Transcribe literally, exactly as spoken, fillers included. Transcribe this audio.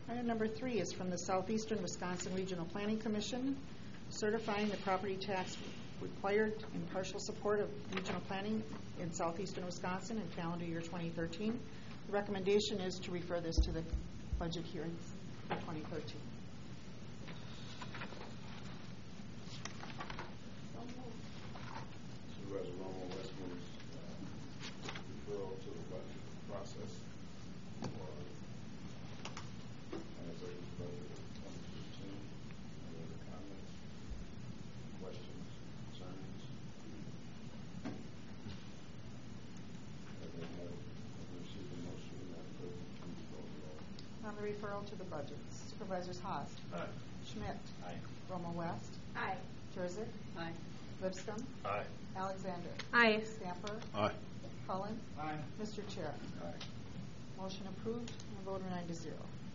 Item number three is from the Southeastern Wisconsin Regional Planning Commission, certifying the property tax required in partial support of regional planning in southeastern Wisconsin in calendar year twenty thirteen. The recommendation is to refer this to the budget hearings for twenty thirteen. Supervisor Romo West moves uh, referral to the budget process for organization's budget of twenty fifteen. Any other comments, questions, concerns? Have they had, have we received a motion? Madam Clerk, please call the roll. On the referral to the budget, Supervisors Haas. Aye. Schmidt. Aye. Romo West. Aye. Jurassic. Aye. Lipscomb. Aye. Alexander. Aye. Stamper. Aye. Cullen. Aye. Mister Chair. Aye. Motion approved and voted nine to zero.